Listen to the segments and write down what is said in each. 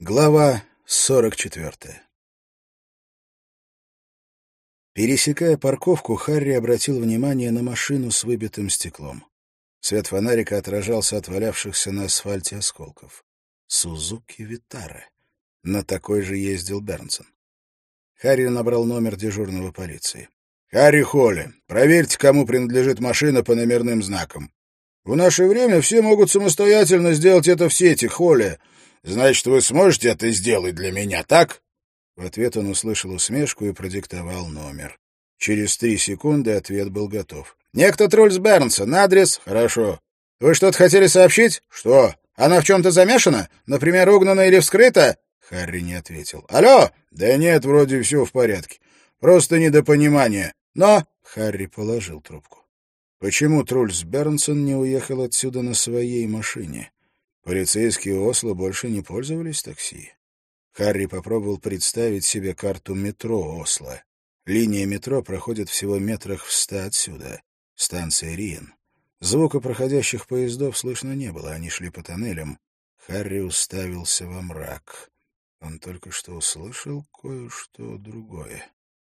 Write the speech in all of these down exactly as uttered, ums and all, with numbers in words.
Глава сорок четвертая. Пересекая парковку, Харри обратил внимание на машину с выбитым стеклом. Свет фонарика отражался от валявшихся на асфальте осколков. «Сузуки Витара». На такой же ездил Бернсон. Харри набрал номер дежурного полиции. «Харри Холли, проверьте, кому принадлежит машина по номерным знакам. В наше время все могут самостоятельно сделать это в сети, Холли. Значит, вы сможете это сделать для меня, так?» В ответ он услышал усмешку и продиктовал номер. Через три секунды ответ был готов. «Некто Трульс Бернсон. Адрес?» «Хорошо. Вы что-то хотели сообщить?» «Что? Она в чем-то замешана? Например, угнана или вскрыта?» Харри не ответил. «Алло?» «Да нет, вроде все в порядке. Просто недопонимание. Но...» Харри положил трубку. Почему Трульс Бернсон не уехал отсюда на своей машине? Полицейские Осло больше не пользовались такси. Харри попробовал представить себе карту метро Осло. Линия метро проходит всего метрах в ста отсюда. Станция Риен. Звука проходящих поездов слышно не было, они шли по тоннелям. Харри уставился во мрак. Он только что услышал кое-что другое.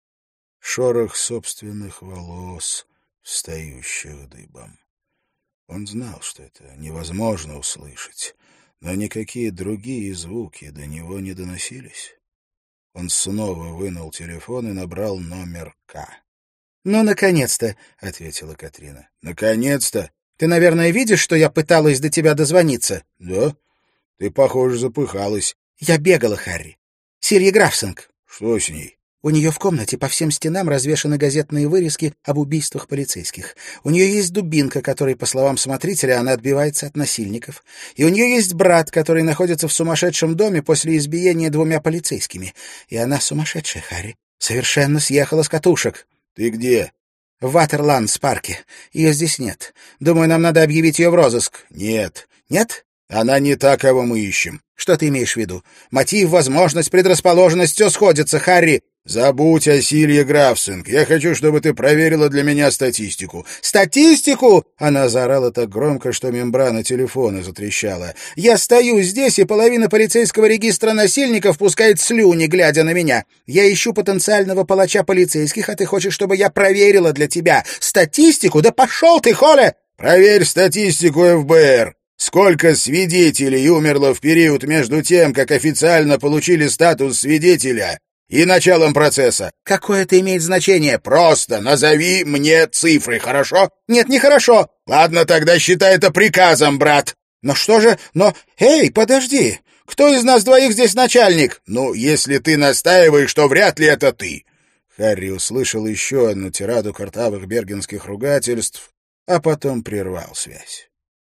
Шорох собственных волос, встающих дыбом. Он знал, что это невозможно услышать, но никакие другие звуки до него не доносились. Он снова вынул телефон и набрал номер К. «Ну, наконец-то», — ответила Катрина. «Наконец-то? Ты, наверное, видишь, что я пыталась до тебя дозвониться?» «Да? Ты, похоже, запыхалась». «Я бегала, Харри. Силья Графсинг». «Что с ней?» У нее в комнате по всем стенам развешаны газетные вырезки об убийствах полицейских. У нее есть дубинка, которой, по словам смотрителя, она отбивается от насильников. И у нее есть брат, который находится в сумасшедшем доме после избиения двумя полицейскими. И она сумасшедшая, Харри. Совершенно съехала с катушек. Ты где? В Ватерландс-парке. Ее здесь нет. Думаю, нам надо объявить ее в розыск. Нет. Нет? Она не та, кого мы ищем. Что ты имеешь в виду? Мотив, возможность, предрасположенность — все сходится, Харри. «Забудь о Силье Графсинг. Я хочу, чтобы ты проверила для меня статистику». «Статистику?» — она заорала так громко, что мембрана телефона затрещала. «Я стою здесь, и половина полицейского регистра насильников пускает слюни, глядя на меня. Я ищу потенциального палача полицейских, а ты хочешь, чтобы я проверила для тебя статистику? Да пошел ты, Холя!» «Проверь статистику эф бэ эр. Сколько свидетелей умерло в период между тем, как официально получили статус свидетеля, и началом процесса?» «Какое это имеет значение?» «Просто назови мне цифры, хорошо?» «Нет, не хорошо». «Ладно, тогда считай это приказом, брат». «Но что же... Но... Эй, подожди! Кто из нас двоих здесь начальник?» «Ну, если ты настаиваешь, то вряд ли это ты». Харри услышал еще одну тираду картавых бергенских ругательств, а потом прервал связь.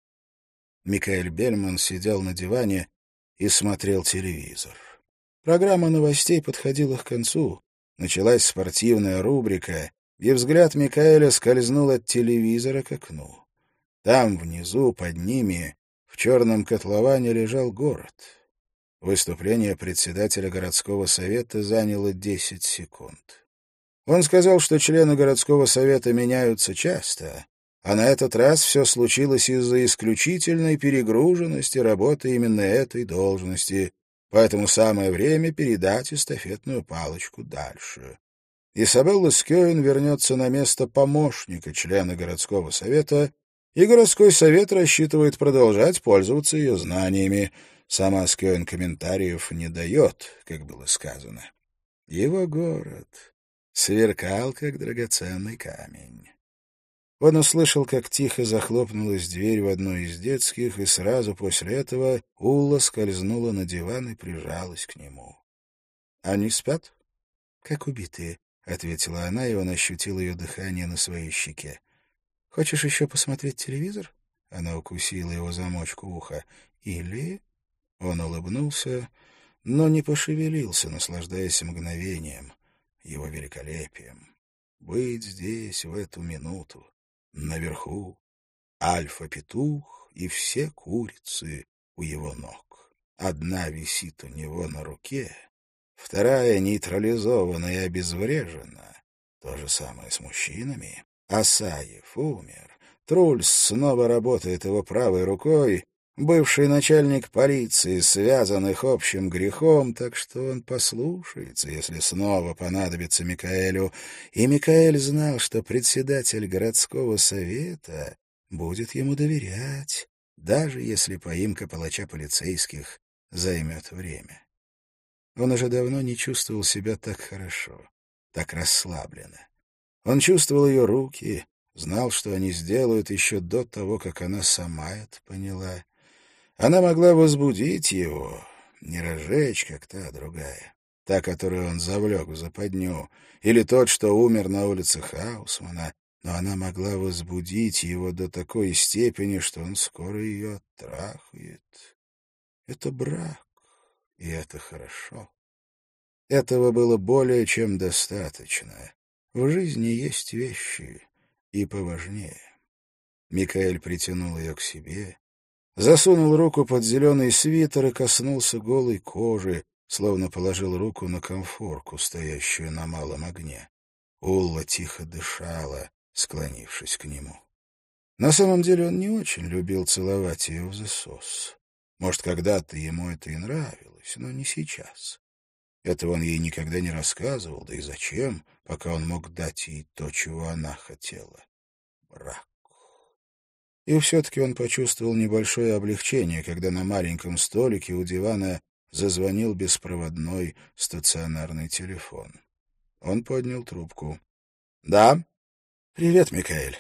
Микаэль Бельман сидел на диване и смотрел телевизор. Программа новостей подходила к концу. Началась спортивная рубрика, и взгляд Микаэля скользнул от телевизора к окну. Там, внизу, под ними, в черном котловане лежал город. Выступление председателя городского совета заняло десять секунд. Он сказал, что члены городского совета меняются часто, а на этот раз все случилось из-за исключительной перегруженности работы именно этой должности, поэтому самое время передать эстафетную палочку дальше. Изабелла Скёен вернется на место помощника члена городского совета, и городской совет рассчитывает продолжать пользоваться ее знаниями. Сама Скёен комментариев не дает, как было сказано. Его город сверкал, как драгоценный камень. Он услышал, как тихо захлопнулась дверь в одну из детских, и сразу после этого Улла скользнула на диван и прижалась к нему. «Они спят?» «Как убитые», — ответила она, и он ощутил ее дыхание на своей щеке. «Хочешь еще посмотреть телевизор?» Она укусила его замочку уха. «Или...» Он улыбнулся, но не пошевелился, наслаждаясь мгновением, его великолепием. Быть здесь в эту минуту. Наверху альфа-петух и все курицы у его ног. Одна висит у него на руке, вторая нейтрализована и обезврежена. То же самое с мужчинами. Асаев умер. Трульс снова работает его правой рукой. бывший начальник полиции, связанных общим грехом, так что он послушается, если снова понадобится Микаэлю. И Микаэль знал, что председатель городского совета будет ему доверять, даже если поимка палача полицейских займет время. Он уже давно не чувствовал себя так хорошо, так расслабленно. Он чувствовал ее руки, знал, что они сделают еще до того, как она сама это поняла. Она могла возбудить его, не разжечь, как та другая, та, которую он завлек в западню, или тот, что умер на улице Хаусмана, но она могла возбудить его до такой степени, что он скоро ее оттрахает. Это брак, и это хорошо. Этого было более чем достаточно. В жизни есть вещи и поважнее. Микаэль притянул ее к себе, засунул руку под зеленый свитер и коснулся голой кожи, словно положил руку на конфорку, стоящую на малом огне. Улла тихо дышала, склонившись к нему. На самом деле он не очень любил целовать ее в засос. Может, когда-то ему это и нравилось, но не сейчас. Этого он ей никогда не рассказывал, да и зачем, пока он мог дать ей то, чего она хотела — брак. И все-таки он почувствовал небольшое облегчение, когда на маленьком столике у дивана зазвонил беспроводной стационарный телефон. Он поднял трубку. — Да? — Привет, Микаэль.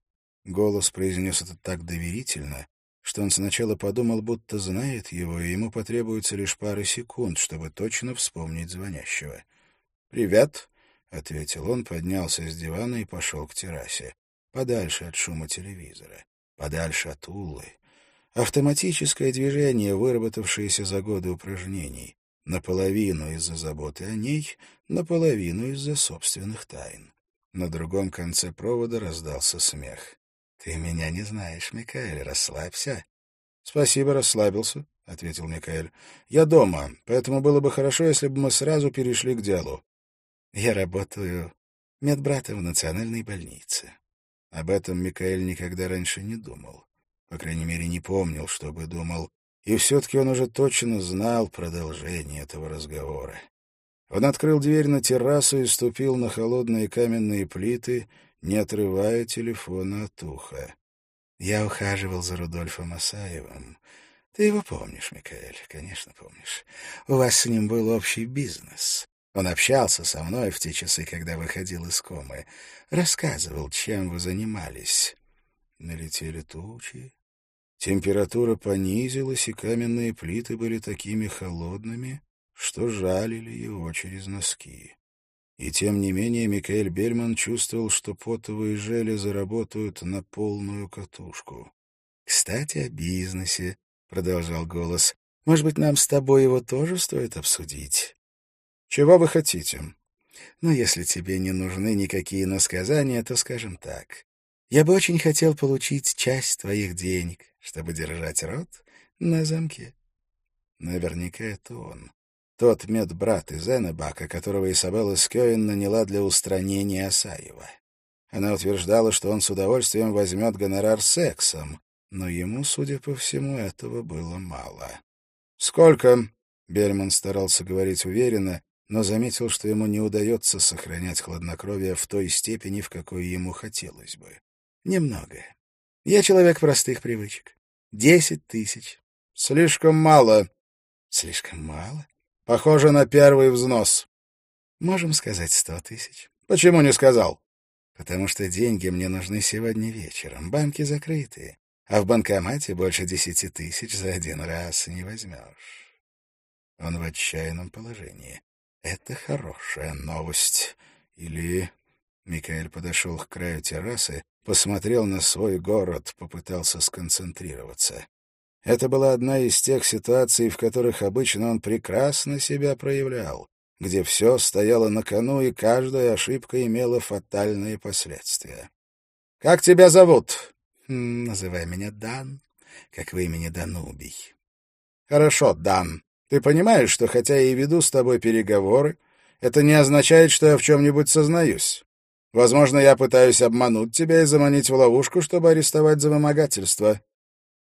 Голос произнес это так доверительно, что он сначала подумал, будто знает его, и ему потребуется лишь пара секунд, чтобы точно вспомнить звонящего. «Привет», — ответил он, поднялся с дивана и пошел к террасе, подальше от шума телевизора, подальше от Уллы. Автоматическое движение, выработавшееся за годы упражнений, наполовину из-за заботы о ней, наполовину из-за собственных тайн. На другом конце провода раздался смех. «Ты меня не знаешь, Микаэль, расслабься». «Спасибо, расслабился», — ответил Микаэль. «Я дома, поэтому было бы хорошо, если бы мы сразу перешли к делу». «Я работаю медбратом в национальной больнице». Об этом Микаэль никогда раньше не думал. По крайней мере, не помнил, чтобы думал. И все-таки он уже точно знал продолжение этого разговора. Он открыл дверь на террасу и ступил на холодные каменные плиты, не отрывая телефона от уха. Я ухаживал за Рудольфом Асаевым. Ты его помнишь, Микаэль, конечно, помнишь. У вас с ним был общий бизнес. Он общался со мной в те часы, когда выходил из комы. Рассказывал, чем вы занимались. Налетели тучи. Температура понизилась, и каменные плиты были такими холодными, что жалили его через носки. И тем не менее Микаэль Бельман чувствовал, что потовые железы работают на полную катушку. «Кстати, о бизнесе», — продолжал голос. «Может быть, нам с тобой его тоже стоит обсудить?» «Чего вы хотите?» «Ну, если тебе не нужны никакие насказания, то скажем так. Я бы очень хотел получить часть твоих денег, чтобы держать рот на замке». Наверняка это он. Тот медбрат из Эннебака, которого Изабелла Скёен наняла для устранения Асаева. Она утверждала, что он с удовольствием возьмет гонорар сексом, но ему, судя по всему, этого было мало. «Сколько?» — Бельман старался говорить уверенно, но заметил, что ему не удается сохранять хладнокровие в той степени, в какой ему хотелось бы. «Немного. Я человек простых привычек. Десять тысяч». «Слишком мало». «Слишком мало? Похоже на первый взнос». «Можем сказать сто тысяч». «Почему не сказал?» «Потому что деньги мне нужны сегодня вечером. Банки закрыты, а в банкомате больше десяти тысяч за один раз не возьмешь». Он в отчаянном положении. Это хорошая новость. Или... Микаэль подошел к краю террасы, посмотрел на свой город, попытался сконцентрироваться. Это была одна из тех ситуаций, в которых обычно он прекрасно себя проявлял, где все стояло на кону, и каждая ошибка имела фатальные последствия. «Как тебя зовут?» «Называй меня Дан, как в имени Данубий». «Хорошо, Дан. Ты понимаешь, что хотя я и веду с тобой переговоры, это не означает, что я в чем-нибудь сознаюсь. Возможно, я пытаюсь обмануть тебя и заманить в ловушку, чтобы арестовать за вымогательство».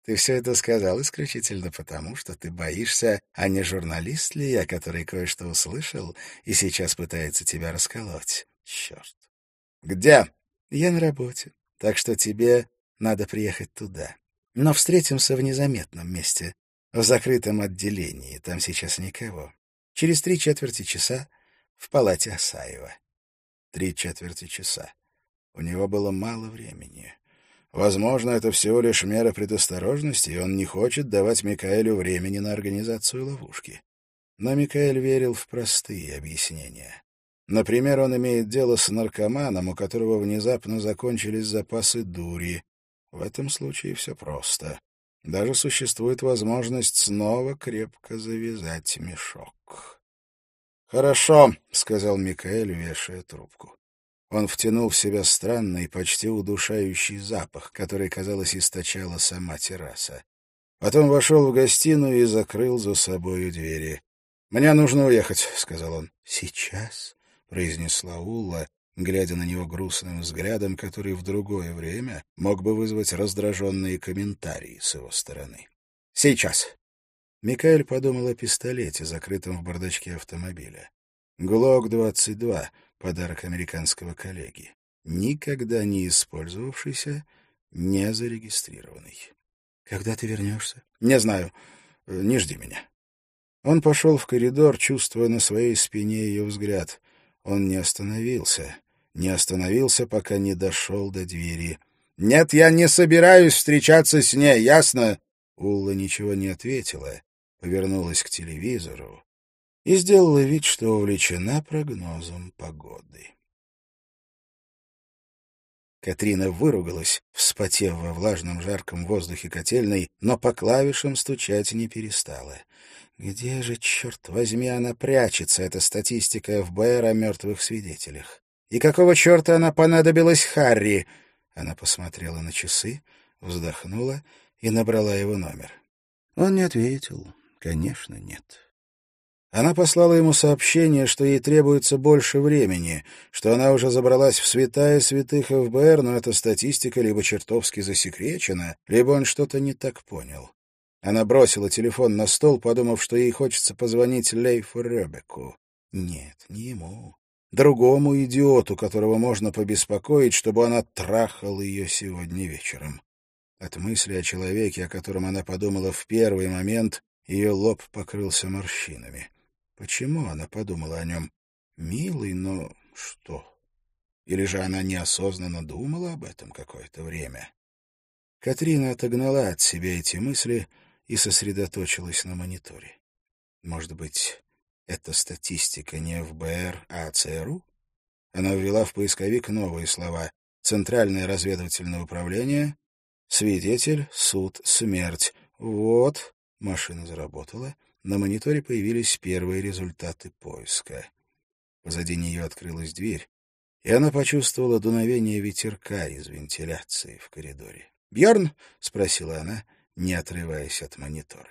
Ты все это сказал исключительно потому, что ты боишься, а не журналист ли я, который кое-что услышал и сейчас пытается тебя расколоть. Черт. Где? Я на работе, так что тебе надо приехать туда. Но встретимся в незаметном месте, в закрытом отделении, там сейчас никого. Через три четверти часа в палате Асаева. Три четверти часа. У него было мало времени. Возможно, это всего лишь мера предосторожности, и он не хочет давать Микаэлю времени на организацию ловушки. Но Микаэль верил в простые объяснения. Например, он имеет дело с наркоманом, у которого внезапно закончились запасы дури. В этом случае все просто. Даже существует возможность снова крепко завязать мешок. «Хорошо», — сказал Микаэль, вешая трубку. Он втянул в себя странный, почти удушающий запах, который, казалось, источала сама терраса. Потом вошел в гостиную и закрыл за собою двери. «Мне нужно уехать», — сказал он. «Сейчас?» — произнесла Улла, глядя на него грустным взглядом, который в другое время мог бы вызвать раздраженные комментарии с его стороны. «Сейчас». Микаэль подумал о пистолете, закрытом в бардачке автомобиля. «Глок двадцать два», подарок американского коллеги, никогда не использовавшийся, не зарегистрированный. «Когда ты вернешься?» «Не знаю. Не жди меня». Он пошел в коридор, чувствуя на своей спине ее взгляд. Он не остановился. Не остановился, пока не дошел до двери. «Нет, я не собираюсь встречаться с ней, ясно?» Улла ничего не ответила, повернулась к телевизору и сделала вид, что увлечена прогнозом погоды. Катрина выругалась, вспотев во влажном жарком воздухе котельной, но по клавишам стучать не перестала. Где же, черт возьми, она прячется, эта статистика эф бэ эр о мертвых свидетелях? И какого черта она понадобилась Харри? Она посмотрела на часы, вздохнула и набрала его номер. Он не ответил. Конечно, нет. Она послала ему сообщение, что ей требуется больше времени, что она уже забралась в святая святых эф бэ эр, но эта статистика либо чертовски засекречена, либо он что-то не так понял. Она бросила телефон на стол, подумав, что ей хочется позвонить Лейфу Ребекку. Нет, не ему. Другому идиоту, которого можно побеспокоить, чтобы он оттрахал ее сегодня вечером. От мысли о человеке, о котором она подумала в первый момент, ее лоб покрылся морщинами. Почему она подумала о нем? Милый, но что? Или же она неосознанно думала об этом какое-то время? Катрина отогнала от себя эти мысли и сосредоточилась на мониторе. Может быть, это статистика не эф бэ эр, а цэ эр у? Она ввела в поисковик новые слова: «Центральное разведывательное управление», «Свидетель», «Суд», «Смерть». Вот, машина заработала. На мониторе появились первые результаты поиска. Позади нее открылась дверь, и она почувствовала дуновение ветерка из вентиляции в коридоре. «Бьерн?» — спросила она, не отрываясь от монитора.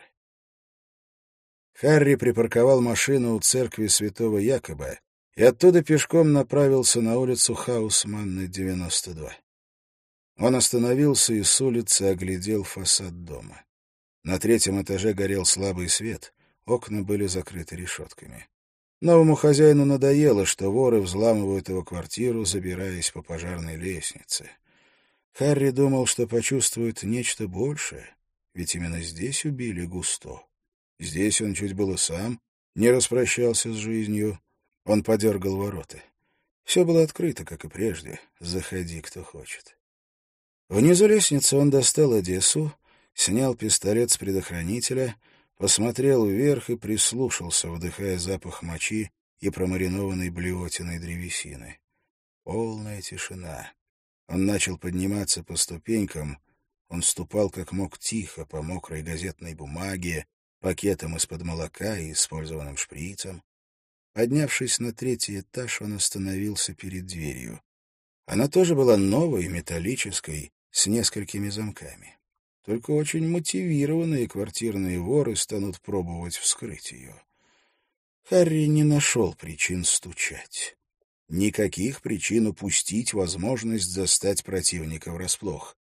Харри припарковал машину у церкви святого Якоба и оттуда пешком направился на улицу Хаусманна, девяносто два. Он остановился и с улицы оглядел фасад дома. На третьем этаже горел слабый свет, окна были закрыты решетками. Новому хозяину надоело, что воры взламывают его квартиру, забираясь по пожарной лестнице. Харри думал, что почувствует нечто большее, ведь именно здесь убили Густо. Здесь он чуть было сам не распрощался с жизнью. Он подергал ворота. Все было открыто, как и прежде. Заходи, кто хочет. Внизу лестницы он достал Одессу, снял пистолет с предохранителя, посмотрел вверх и прислушался, вдыхая запах мочи и промаринованной блевотиной древесины. Полная тишина. Он начал подниматься по ступенькам. Он ступал как мог тихо по мокрой газетной бумаге, пакетам из-под молока и использованным шприцем. Поднявшись на третий этаж, он остановился перед дверью. Она тоже была новой, металлической, с несколькими замками. Только очень мотивированные квартирные воры станут пробовать вскрыть ее. Харри не нашел причин стучать. Никаких причин упустить возможность застать противника врасплох.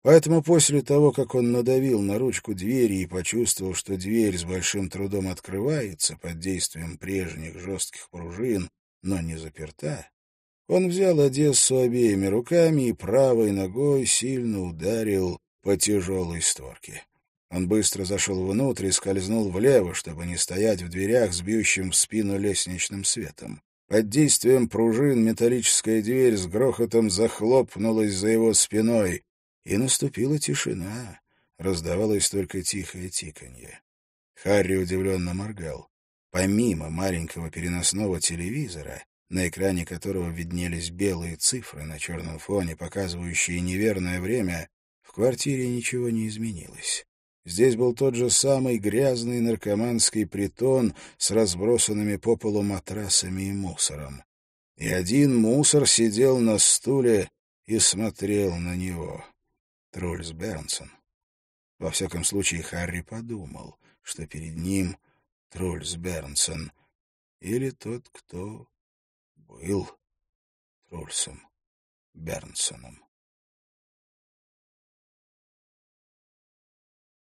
Поэтому после того, как он надавил на ручку двери и почувствовал, что дверь с большим трудом открывается под действием прежних жестких пружин, но не заперта, он взял Одессу обеими руками и правой ногой сильно ударил по тяжелой створке. Он быстро зашел внутрь и скользнул влево, чтобы не стоять в дверях с бьющим в спину лестничным светом. Под действием пружин металлическая дверь с грохотом захлопнулась за его спиной, и наступила тишина. Раздавалось только тихое тиканье. Харри удивленно моргал. Помимо маленького переносного телевизора, на экране которого виднелись белые цифры на черном фоне, показывающие неверное время, в квартире ничего не изменилось. Здесь был тот же самый грязный наркоманский притон с разбросанными по полу матрасами и мусором. И один мусор сидел на стуле и смотрел на него. Трульс Бернсон. Во всяком случае, Харри подумал, что перед ним Трульс Бернсон или тот, кто был Трульсом Бернсоном.